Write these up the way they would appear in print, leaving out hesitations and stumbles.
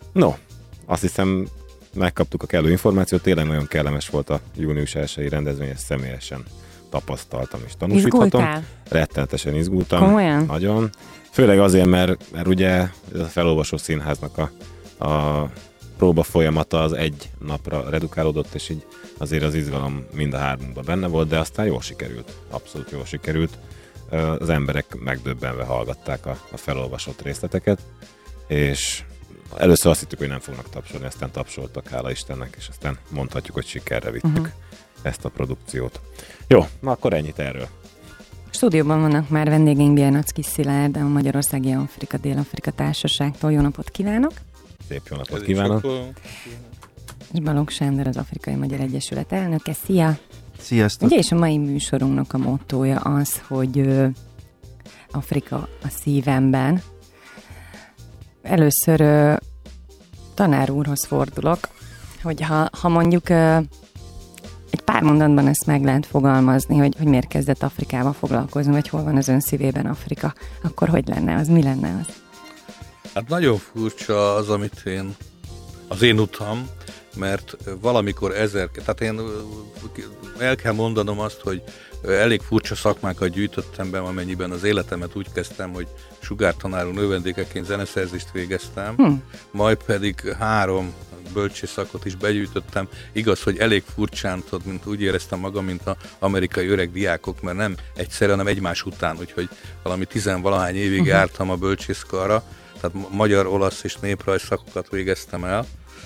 No, azt hiszem megkaptuk a kellő információt, tényleg nagyon kellemes volt a június 1-i rendezvény, ezt személyesen tapasztaltam és tanúsíthatom. Izgultál? Rettenetesen izgultam. Komolyan? Nagyon. Főleg azért, mert ugye ez a felolvasó színháznak a próba folyamata az egy napra redukálódott, és így azért az izgalom mind a hármunkban benne volt, de aztán jól sikerült. Abszolút jól sikerült. Az emberek megdöbbenve hallgatták a felolvasott részleteket, és először azt hittük, hogy nem fognak tapsolni, aztán tapsoltak, hála Istennek, és aztán mondhatjuk, hogy sikerre vittük ezt a produkciót. Jó, na akkor ennyit erről. Stúdióban vannak már vendégeink, Biernacki Szilárd, a Magyarországi Afrika-Dél-Afrika Társaságtól. Jó napot kívánok! Szép jó napot kívánok! És Balogh Sándor, az Afrikai Magyar Egyesület elnöke. Szia! Sziasztok! Ugye, és a mai műsorunknak a mottója az, hogy Afrika a szívemben. Először tanár úrhoz fordulok, hogy ha mondjuk egy pár mondatban ezt meg lehet fogalmazni, hogy miért kezdett Afrikával foglalkozni, vagy hol van az ön szívében Afrika, akkor hogy lenne az? Mi lenne az? Hát nagyon furcsa az, amit az én utam, mert valamikor tehát én el kell mondanom azt, hogy elég furcsa szakmákat gyűjtöttem be, amennyiben az életemet úgy kezdtem, hogy sugártanárú növendékeként zeneszerzést végeztem, majd pedig 3 bölcsész szakot is begyűjtöttem. Igaz, hogy elég furcsán, mint úgy éreztem magam, mint az amerikai öreg diákok, mert nem egyszerre, hanem egymás után, úgyhogy valami 10-valahány évig jártam a bölcsészkarra, tehát magyar, olasz és néprajz szakokat végeztem el.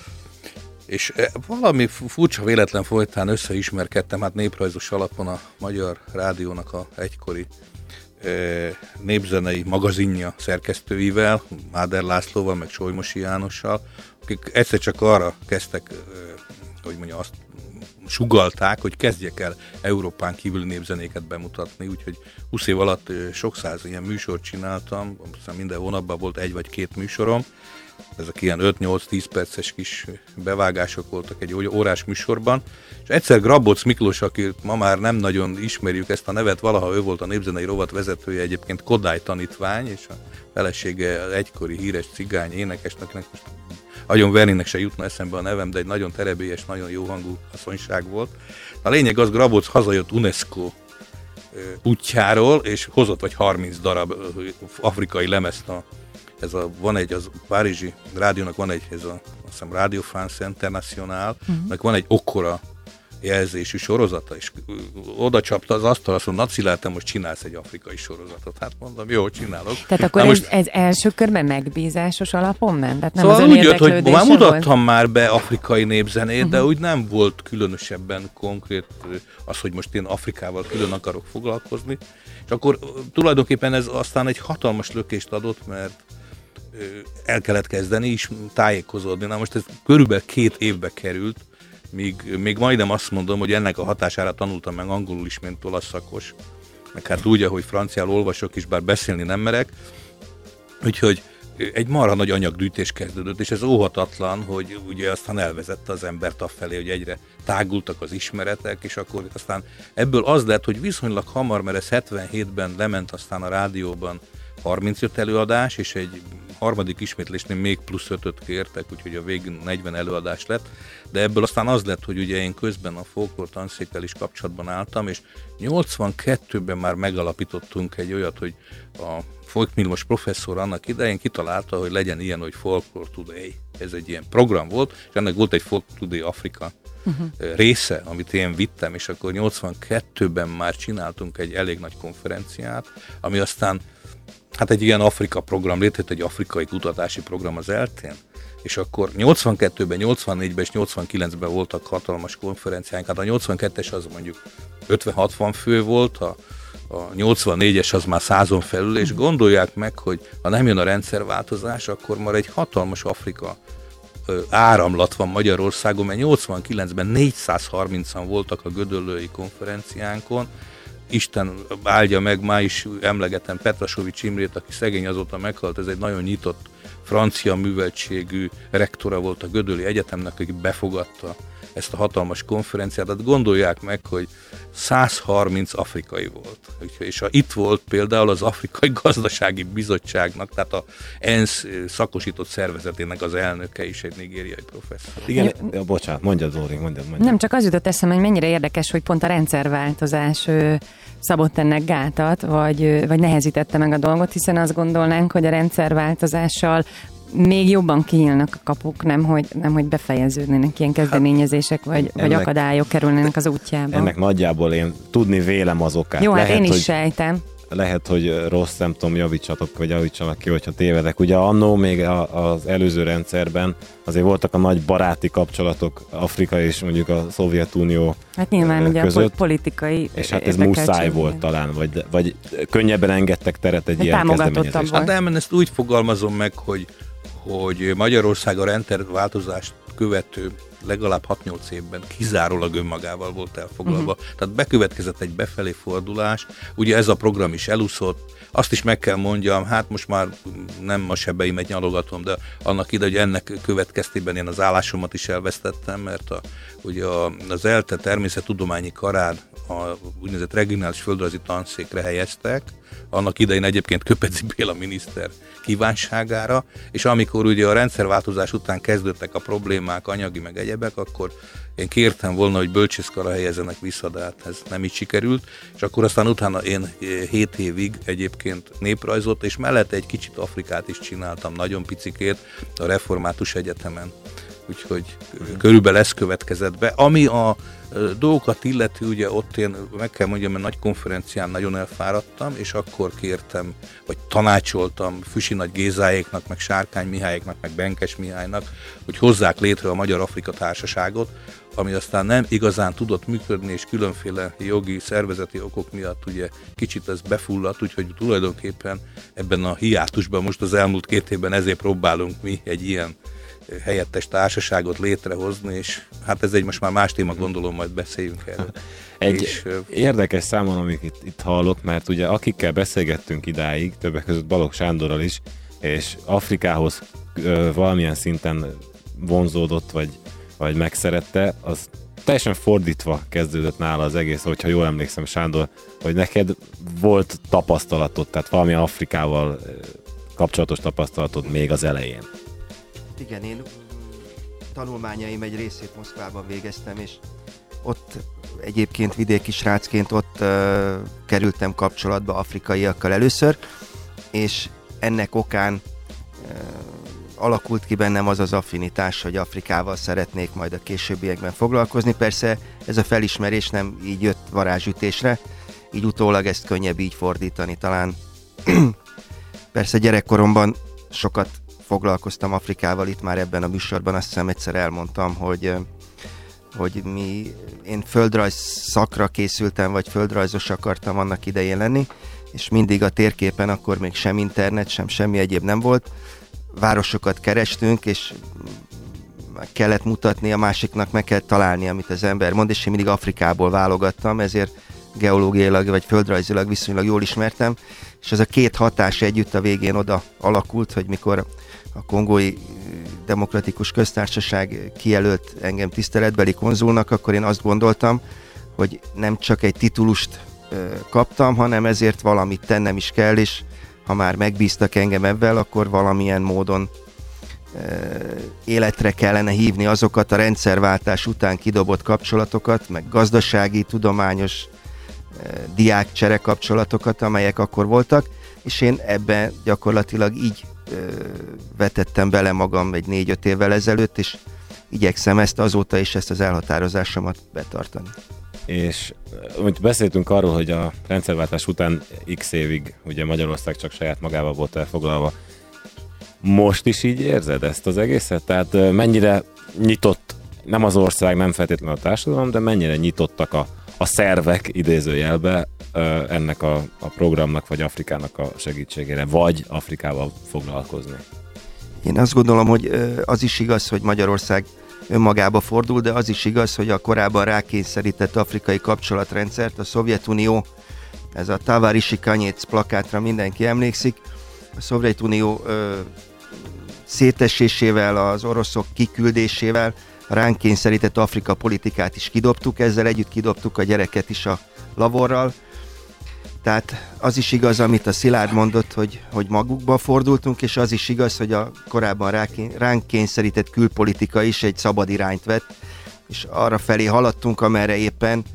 És valami furcsa véletlen folytán összeismerkedtem, hát néprajzos alapon a Magyar Rádiónak a egykori népzenei magazinja szerkesztőivel, Máder Lászlóval, meg Solymosi Jánossal, akik egyszer csak arra kezdtek, hogy mondjam, azt sugallták, hogy kezdjek el Európán kívüli népzenéket bemutatni, úgyhogy 20 év alatt sok száz ilyen műsort csináltam, aztán minden hónapban volt 1 vagy 2 műsorom, ezek ilyen 5-8-10 perces kis bevágások voltak egy órás műsorban, és egyszer Grabocz Miklós, akit ma már nem nagyon ismerjük ezt a nevet, valaha ő volt a népzenei rovat vezetője, egyébként Kodály tanítvány, és a felesége egykori híres cigány énekesnek, most agyon vernének se jutna eszembe a nevem, de egy nagyon terebélyes, nagyon jó hangú asszonyság volt. A lényeg az, Grabocz hazajött UNESCO útjáról, és hozott vagy 30 darab afrikai lemezt van egy, az párizsi rádiónak van egy, azt hiszem Radio France International, meg van egy Okora jelzésű sorozata, és oda csapta az asztal, azt mondta, Naci, te most csinálsz egy afrikai sorozatot. Hát mondom, jó, csinálok. Tehát akkor ez első körben megbízásos alapon ment? Tehát nem szóval az úgy jött, hogy már mutattam volt? már be afrikai népzenét, de úgy nem volt különösebben konkrét az, hogy most én Afrikával külön akarok foglalkozni. És akkor tulajdonképpen ez aztán egy hatalmas lökést adott, mert el kellett kezdeni is tájékozódni. Na most ez körülbelül 2 évbe került, még majdnem azt mondom, hogy ennek a hatására tanultam meg angolul is, mint olasz szakos. Meg hát úgy, ahogy franciául olvasok is, bár beszélni nem merek. Úgyhogy egy marha nagy anyaggyűjtés kezdődött, és ez óhatatlan, hogy ugye aztán elvezette az embert afelé, hogy egyre tágultak az ismeretek, és akkor aztán ebből az lett, hogy viszonylag hamar, mert ez 77-ben lement aztán a rádióban 35 előadás, és egy harmadik ismétlésnél még plusz 5-öt kértek, úgyhogy a végén 40 előadás lett, de ebből aztán az lett, hogy ugye én közben a folklór tanszékkel is kapcsolatban álltam, és 82-ben már megalapítottunk egy olyat, hogy a Folkmilmos professzor annak idején kitalálta, hogy legyen ilyen, hogy Folklore Today. Ez egy ilyen program volt, és ennek volt egy Folklore Today Afrika része, amit én vittem, és akkor 82-ben már csináltunk egy elég nagy konferenciát, ami aztán hát egy ilyen Afrika program létrejött, egy afrikai kutatási program az ELTE-n, és akkor 82-ben, 84-ben és 89-ben voltak hatalmas konferenciánk, hát a 82-es az mondjuk 50-60 fő volt, a 84-es az már 100-on felül, és gondolják meg, hogy ha nem jön a rendszerváltozás, akkor már egy hatalmas Afrika áramlat van Magyarországon, mert 89-ben 430-an voltak a gödöllői konferenciánkon. Isten áldja meg, ma is emlegetem Petrasovics Imrét, aki szegény azóta meghalt, ez egy nagyon nyitott francia műveltségű rektora volt a Gödölli Egyetemnek, aki befogadta ezt a hatalmas konferenciát. Hát gondolják meg, hogy 130 afrikai volt. És itt volt például az Afrikai Gazdasági Bizottságnak, tehát a ENSZ szakosított szervezetének az elnöke is egy nigériai professzor. Igen, bocsánat, mondjad Zóri, mondjad. Nem, csak az jutott eszembe, hogy mennyire érdekes, hogy pont a rendszerváltozás szabott ennek gátat, vagy nehezítette meg a dolgot, hiszen azt gondolnánk, hogy a rendszerváltozással még jobban kinyílnak a kapuk, nem hogy befejeződnének ilyen kezdeményezések, vagy akadályok kerülnének az útjába. Ennek nagyjából én tudni vélem az okát. Jó, hát én is sejtem. Lehet, hogy rossz, nem tudom, javítsanak ki, hogyha tévedek. Ugye annó még az előző rendszerben azért voltak a nagy baráti kapcsolatok Afrika és mondjuk a Szovjetunió hát nyilván között, ugye a politikai és hát ez muszáj volt talán, vagy könnyebben engedtek teret egy ilyen kezdeményezésre. Hát nem, ezt úgy fogalmazom meg, hogy Magyarország a rendszerváltozást követő legalább 6-8 évben kizárólag önmagával volt elfoglalva. Tehát bekövetkezett egy befelé fordulás, ugye ez a program is elúszott, azt is meg kell mondjam, hát most már nem a sebeimet nyalogatom, de annak ide, hogy ennek következtében én az állásomat is elvesztettem, mert ugye az ELTE természettudományi karán a úgynevezett regionális földrajzi tanszékre helyeztek, annak idején egyébként Köpezi Béla miniszter kívánságára, és amikor ugye a rendszerváltozás után kezdődtek a problémák, anyagi meg egyebek, akkor én kértem volna, hogy bölcsészkarra helyezzenek vissza, de hát ez nem így sikerült, és akkor aztán utána én 7 évig egyébként néprajzot, és mellette egy kicsit Afrikát is csináltam, nagyon picikét a Református Egyetemen. Úgyhogy körülbelül ez következett be. Ami a dolgokat illeti, ugye ott én meg kell mondjam, mert nagy konferencián nagyon elfáradtam, és akkor kértem, vagy tanácsoltam Füsi Nagy Gézáéknak, meg Sárkány Mihályéknak, meg Benkes Mihálynak, hogy hozzák létre a Magyar-Afrika Társaságot, ami aztán nem igazán tudott működni, és különféle jogi, szervezeti okok miatt ugye kicsit ez befulladt, úgyhogy tulajdonképpen ebben a hiátusban most az elmúlt 2 évben ezért próbálunk mi egy ilyen helyettes társaságot létrehozni, és hát ez egy most már más téma, gondolom, majd beszéljünk erről. Érdekes számon, amit itt hallok, mert ugye akikkel beszélgettünk idáig, többek között Balogh Sándorral is, és Afrikához valamilyen szinten vonzódott, vagy megszerette, az teljesen fordítva kezdődött nála az egész, hogyha jól emlékszem, Sándor, hogy neked volt tapasztalatod, tehát valami Afrikával kapcsolatos tapasztalatod még az elején. Igen, én tanulmányaim egy részét Moszkvában végeztem, és ott egyébként vidéki srácként ott kerültem kapcsolatba afrikaiakkal először, és ennek okán alakult ki bennem az az affinitás, hogy Afrikával szeretnék majd a későbbiekben foglalkozni. Persze ez a felismerés nem így jött varázsütésre, így utólag ezt könnyebb így fordítani talán. Persze gyerekkoromban sokat foglalkoztam Afrikával, itt már ebben a műsorban azt hiszem egyszer elmondtam, hogy én földrajz szakra készültem, vagy földrajzos akartam annak idején lenni, és mindig a térképen akkor még sem internet, sem semmi egyéb nem volt. Városokat kerestünk, és meg kellett mutatni, a másiknak meg kell találni, amit az ember mond, és én mindig Afrikából válogattam, ezért geológiailag vagy földrajzilag viszonylag jól ismertem, és ez a két hatás együtt a végén oda alakult, hogy mikor a Kongói Demokratikus Köztársaság kijelölt engem tiszteletbeli konzulnak, akkor én azt gondoltam, hogy nem csak egy titulust kaptam, hanem ezért valamit tennem is kell, és ha már megbíztak engem ebben, akkor valamilyen módon életre kellene hívni azokat a rendszerváltás után kidobott kapcsolatokat, meg gazdasági, tudományos diákcsere kapcsolatokat, amelyek akkor voltak, és én ebben gyakorlatilag így vetettem bele magam egy 4-5 évvel ezelőtt, és igyekszem ezt azóta is, ezt az elhatározásomat betartani. És úgy beszéltünk arról, hogy a rendszerváltás után x évig ugye Magyarország csak saját magával volt elfoglalva. Most is így érzed ezt az egészet? Tehát mennyire nyitott, nem az ország, nem feltétlenül a társadalom, de mennyire nyitottak a szervek idézőjelbe ennek a programnak, vagy Afrikának a segítségére, vagy Afrikával foglalkozni? Én azt gondolom, hogy az is igaz, hogy Magyarország önmagába fordul, de az is igaz, hogy a korábban rákényszerített afrikai kapcsolatrendszert, a Szovjetunió, ez a Tavarisi Kanyec plakátra mindenki emlékszik, a Szovjetunió szétesésével, az oroszok kiküldésével ránk kényszerített Afrika politikát is kidobtuk, ezzel együtt kidobtuk a gyereket is a laborral. Tehát az is igaz, amit a Szilárd mondott, hogy magukba fordultunk, és az is igaz, hogy a korábban ránk kényszerített külpolitika is egy szabad irányt vett, és arra felé haladtunk, amerre éppen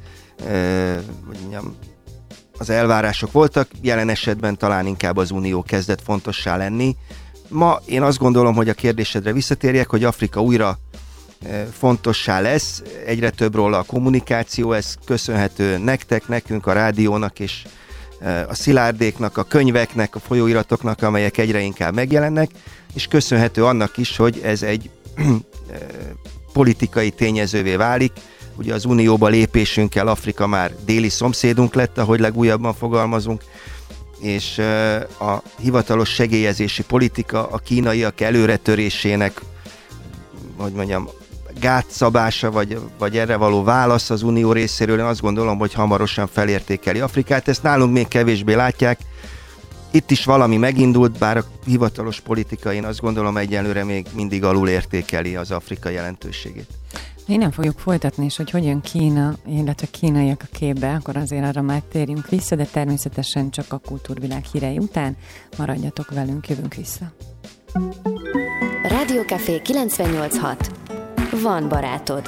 az elvárások voltak, jelen esetben talán inkább az Unió kezdett fontossá lenni. Ma én azt gondolom, hogy a kérdésedre visszatérjek, hogy Afrika újra fontossá lesz, egyre több róla a kommunikáció, ez köszönhető nekünk, a rádiónak és a Szilárdéknak, a könyveknek, a folyóiratoknak, amelyek egyre inkább megjelennek, és köszönhető annak is, hogy ez egy politikai tényezővé válik. Ugye az Unióba lépésünkkel Afrika már déli szomszédunk lett, ahogy legújabban fogalmazunk, és a hivatalos segélyezési politika a kínaiak előretörésének, hogy mondjam, gátszabása, vagy erre való válasz az Unió részéről, én azt gondolom, hogy hamarosan felértékeli Afrikát. Ezt nálunk még kevésbé látják. Itt is valami megindult, bár a hivatalos politika, én azt gondolom, egyelőre még mindig alul értékeli az Afrika jelentőségét. Innen fogjuk folytatni, és hogy jön Kína, illetve kínaiak a képbe, akkor azért arra már térjünk vissza, de természetesen csak a kultúrvilág hírei után. Maradjatok velünk, jövünk vissza. Rádiókafé 98.6. Van barátod.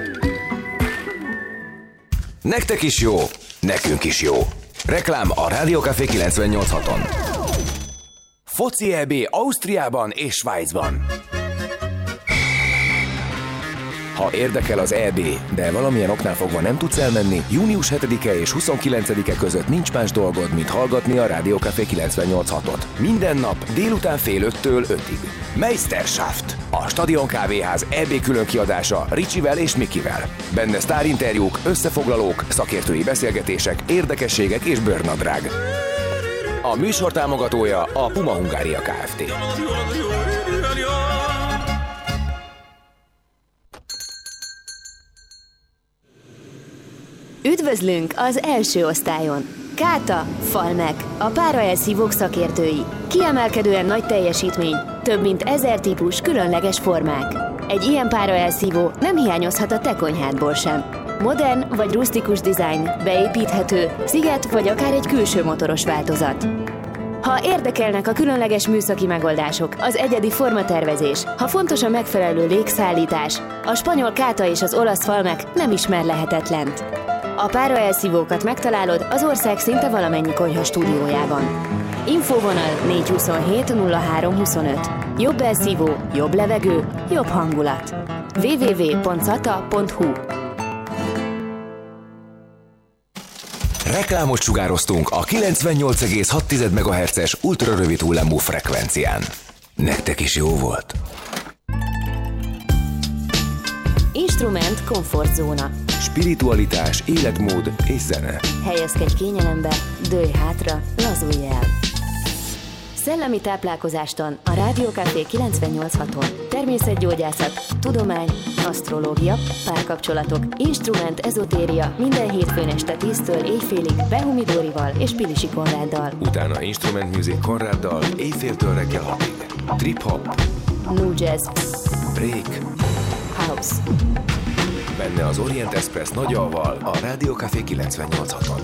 Nektek is jó, nekünk is jó. Reklám a Rádiókafé 98.6-on. Foci EB Ausztriában és Svájcban. Ha érdekel az EB, de valamilyen oknál fogva nem tudsz elmenni, június 7-e és 29-e között nincs más dolgod, mint hallgatni a Rádiókafé 98.6-ot. Minden nap délután fél 5-től 5-ig. Meisterschaft, a Stadion Kávéház EB különkiadása Ricsivel és Mikivel. Benne sztárinterjúk, összefoglalók, szakértői beszélgetések, érdekességek és bőrnadrág. A műsor támogatója a Puma Hungária Kft. Üdvözlünk az első osztályon! Káta, Falmek, a páraelszívók szakértői. Kiemelkedően nagy teljesítmény, több mint 1000 típus különleges formák. Egy ilyen páraelszívó nem hiányozhat a te konyhádból sem. Modern vagy rusztikus dizájn, beépíthető, sziget vagy akár egy külső motoros változat. Ha érdekelnek a különleges műszaki megoldások, az egyedi formatervezés, ha fontos a megfelelő légszállítás, a spanyol Káta és az olasz Falmek nem ismer lehetetlent. A páraelszívókat megtalálod az ország szinte valamennyi konyha stúdiójában. Infóvonal 427 03 25. Jobb elszívó, jobb levegő, jobb hangulat. www.sata.hu. Reklámot sugároztunk a 98,6 MHz-es ultrarövid hullámú frekvencián. Nektek is jó volt? Instrument komfortzóna. Spiritualitás, életmód és zene. Helyezkedj kényelembe, dőlj hátra, lazulj el. Szellemi táplálkozástan a Rádiókafé 98.6-on. Természetgyógyászat, tudomány, asztrológia, párkapcsolatok, instrument, ezotéria minden hétfőn este 10-től éjfélig Behumi Dórival és Pilisi Konráddal. Utána Instrument Music Konráddal éjféltől reggel 6-ig. Trip-hop, New jazz, break, house. benne az Orient Express nagyalval a Rádiókafé 98.6-on.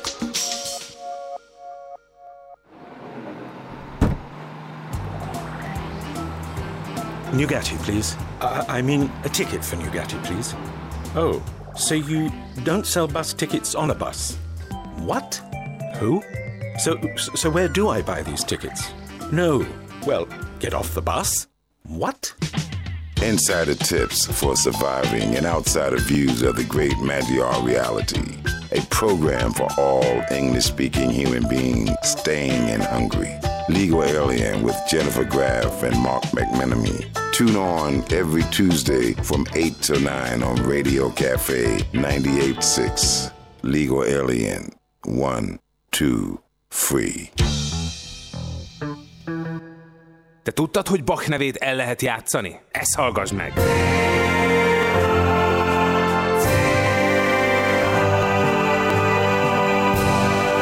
Nugatti, please. I mean, a ticket for Nugatti, please. Oh, so you don't sell bus tickets on a bus? What? Who? So where do I buy these tickets? No. Well, get off the bus? What? Insider tips for surviving and outsider views of the great Magyar reality. A program for all English-speaking human beings staying in Hungary. Legal Alien with Jennifer Graff and Mark McMenemy. Tune on every Tuesday from 8 to 9 on Radio Cafe 98.6. Legal Alien. 1, 2, 3. Te tudtad, hogy Bach nevét el lehet játszani? Ezt hallgass meg!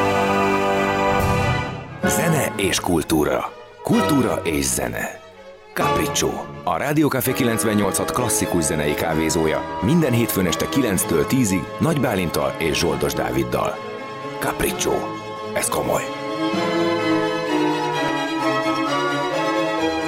Zene és kultúra. Kultúra és zene. Capriccio, a Rádió Café 98.6 klasszikus zenei kávézója. Minden hétfőn este 9-től 10-ig Nagy Bálinttal és Zsoldos Dáviddal. Capriccio. Ez komoly.